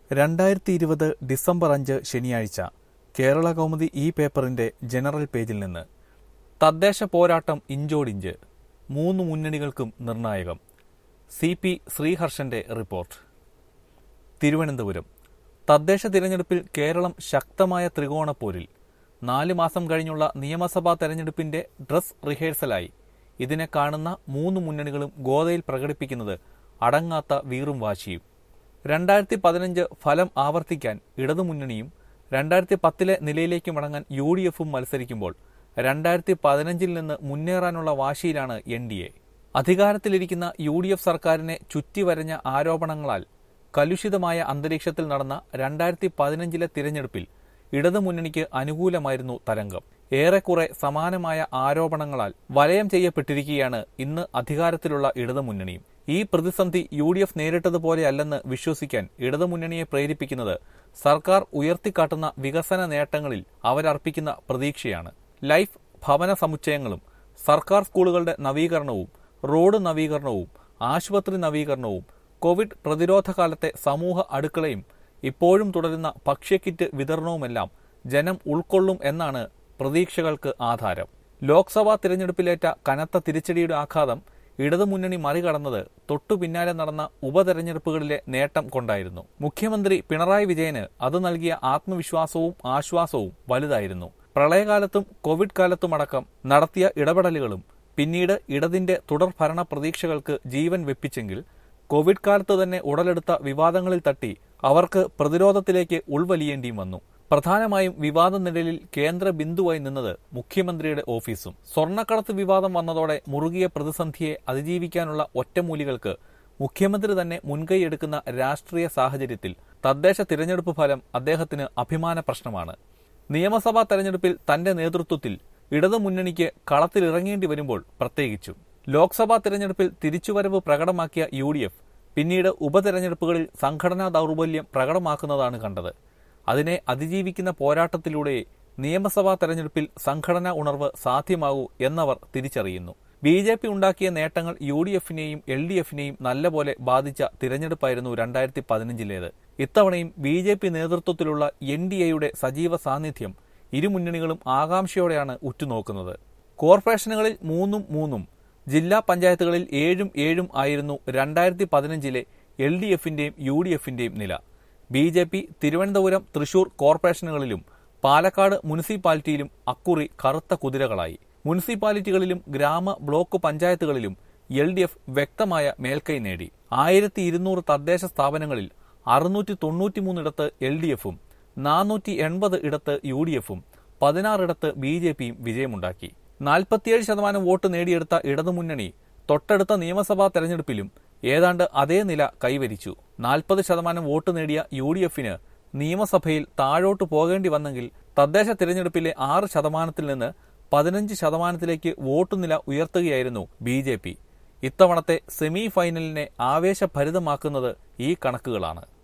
2020 December 5 ശനിയാഴ്ച കേരള കൗമുദി ഈ പേപ്പറിന്റെ ജനറൽ പേജിൽ നിന്ന് തദ്ദേശ പോരാട്ടം ഇഞ്ചോടിഞ്ച്, 3 മുന്നണികൾക്കും നിർണായകം. CP ശ്രീഹർഷന്റെ റിപ്പോർട്ട്. തിരുവനന്തപുരം. തദ്ദേശ തിരഞ്ഞെടുപ്പിൽ കേരളം ശക്തമായ ത്രികോണപ്പോരിൽ. 4 മാസം കഴിഞ്ഞുള്ള നിയമസഭാ തെരഞ്ഞെടുപ്പിന്റെ ഡ്രസ് റിഹേഴ്സലായി ഇതിനെ കാണുന്ന 3 മുന്നണികളും ഗോതയിൽ പ്രകടിപ്പിക്കുന്നത് അടങ്ങാത്ത വീറും വാശിയും. 2015 ഫലം ആവർത്തിക്കാൻ ഇടതുമുന്നണിയും 2010 നിലയിലേക്ക് മടങ്ങാൻ UDFും മത്സരിക്കുമ്പോൾ 2015 നിന്ന് മുന്നേറാനുള്ള വാശിയിലാണ് NDA. അധികാരത്തിലിരിക്കുന്ന UDF സർക്കാരിനെ ചുറ്റിവരഞ്ഞ ആരോപണങ്ങളാൽ കലുഷിതമായ അന്തരീക്ഷത്തിൽ നടന്ന 2015 തിരഞ്ഞെടുപ്പിൽ ഇടതുമുന്നണിക്ക് അനുകൂലമായിരുന്നു തരംഗം. ഏറെക്കുറെ സമാനമായ ആരോപണങ്ങളാൽ വലയം ചെയ്യപ്പെട്ടിരിക്കുകയാണ് ഇന്ന് അധികാരത്തിലുള്ള ഇടതുമുന്നണിയും. ഈ പ്രതിസന്ധി UDF നേരിട്ടതുപോലെയല്ലെന്ന് വിശ്വസിക്കാൻ ഇടതുമുന്നണിയെ പ്രേരിപ്പിക്കുന്നത് സർക്കാർ ഉയർത്തിക്കാട്ടുന്ന വികസന നേട്ടങ്ങളിൽ അവരർപ്പിക്കുന്ന പ്രതീക്ഷയാണ്. ലൈഫ് ഭവന സമുച്ചയങ്ങളും സർക്കാർ സ്കൂളുകളുടെ നവീകരണവും റോഡ് നവീകരണവും ആശുപത്രി നവീകരണവും കോവിഡ് പ്രതിരോധ കാലത്തെ സമൂഹ അടുക്കളയും ഇപ്പോഴും തുടരുന്ന ഭക്ഷ്യക്കിറ്റ് വിതരണവുമെല്ലാം ജനം ഉൾക്കൊള്ളും എന്നാണ് പ്രതീക്ഷകൾക്ക് ആധാരം. ലോക്സഭാ തിരഞ്ഞെടുപ്പിലേറ്റ കനത്ത തിരിച്ചടിയുടെ ആഘാതം ഇടതുമുന്നണി മറികടന്നത് തൊട്ടു പിന്നാലെ നടന്ന ഉപതെരഞ്ഞെടുപ്പുകളിലെ നേട്ടം കൊണ്ടായിരുന്നു. മുഖ്യമന്ത്രി പിണറായി വിജയന് അത് നൽകിയ ആത്മവിശ്വാസവും ആശ്വാസവും വലുതായിരുന്നു. പ്രളയകാലത്തും കോവിഡ് കാലത്തുമടക്കം നടത്തിയ ഇടപെടലുകളും പിന്നീട് ഇടതിന്റെ തുടർ ഭരണ പ്രതീക്ഷകൾക്ക് ജീവൻ വെപ്പിച്ചെങ്കിൽ കോവിഡ് കാലത്ത് തന്നെ ഉടലെടുത്ത വിവാദങ്ങളിൽ തട്ടി അവർക്ക് പ്രതിരോധത്തിലേക്ക് ഉൾവലിയേണ്ടിയും വന്നു. പ്രധാനമായും വിവാദ നിഴലിൽ കേന്ദ്ര ബിന്ദുവായി നിന്നത് മുഖ്യമന്ത്രിയുടെ ഓഫീസും. സ്വർണ്ണക്കടത്ത് വിവാദം വന്നതോടെ മുറുകിയ പ്രതിസന്ധിയെ അതിജീവിക്കാനുള്ള ഒറ്റമൂലികൾക്ക് മുഖ്യമന്ത്രി തന്നെ മുൻകൈയെടുക്കുന്ന രാഷ്ട്രീയ സാഹചര്യത്തിൽ തദ്ദേശ തിരഞ്ഞെടുപ്പ് ഫലം അദ്ദേഹത്തിന് അഭിമാന പ്രശ്നമാണ്. നിയമസഭാ തെരഞ്ഞെടുപ്പിൽ തന്റെ നേതൃത്വത്തിൽ ഇടതുമുന്നണിക്ക് കളത്തിലിറങ്ങേണ്ടി വരുമ്പോൾ പ്രത്യേകിച്ചും. ലോക്സഭാ തിരഞ്ഞെടുപ്പിൽ തിരിച്ചുവരവ് പ്രകടമാക്കിയ UDF പിന്നീട് ഉപതെരഞ്ഞെടുപ്പുകളിൽ സംഘടനാ ദൗർബല്യം പ്രകടമാക്കുന്നതാണ് കണ്ടത്. അതിനെ അതിജീവിക്കുന്ന പോരാട്ടത്തിലൂടെ നിയമസഭാ തെരഞ്ഞെടുപ്പിൽ സംഘടനാ ഉണർവ് സാധ്യമാകൂ എന്നവർ തിരിച്ചറിയുന്നു. BJP ഉണ്ടാക്കിയ നേട്ടങ്ങൾ UDFനെയും LDFനെയും നല്ലപോലെ ബാധിച്ച തിരഞ്ഞെടുപ്പായിരുന്നു 2015 ഇത്തവണയും BJP നേതൃത്വത്തിലുള്ള NDAയുടെ സജീവ സാന്നിധ്യം ഇരുമുന്നണികളും ആകാംക്ഷയോടെയാണ് ഉറ്റുനോക്കുന്നത്. കോർപ്പറേഷനുകളിൽ 3-3 ജില്ലാ പഞ്ചായത്തുകളിൽ 7-7 ആയിരുന്നു 2015 LDFന്റെയും UDFന്റെയും നില. BJP തിരുവനന്തപുരം, തൃശൂർ കോർപ്പറേഷനുകളിലും പാലക്കാട് മുനിസിപ്പാലിറ്റിയിലും അക്കുറി കറുത്ത കുതിരകളായി. മുനിസിപ്പാലിറ്റികളിലും ഗ്രാമ ബ്ലോക്ക് പഞ്ചായത്തുകളിലും LDF വ്യക്തമായ മേൽക്കൈ നേടി. 1200 തദ്ദേശ സ്ഥാപനങ്ങളിൽ 693 ഇടത്ത് LDFും 480 ഇടത്ത് UDFും 16 ഇടത്ത് BJPയും വിജയമുണ്ടാക്കി. 47% വോട്ട് നേടിയെടുത്ത ഇടതുമുന്നണി തൊട്ടടുത്ത നിയമസഭാ തെരഞ്ഞെടുപ്പിലും ഏതാണ്ട് അതേ നില കൈവരിച്ചു. 40% വോട്ട് നേടിയ UDFന് നിയമസഭയിൽ താഴോട്ട് പോകേണ്ടി വന്നെങ്കിൽ തദ്ദേശ തിരഞ്ഞെടുപ്പിലെ 6% നിന്ന് 15% വോട്ട് നില ഉയർത്തുകയായിരുന്നു BJP. ഇത്തവണത്തെ സെമി ഫൈനലിനെ ആവേശഭരിതമാക്കുന്നത് ഈ കണക്കുകളാണ്.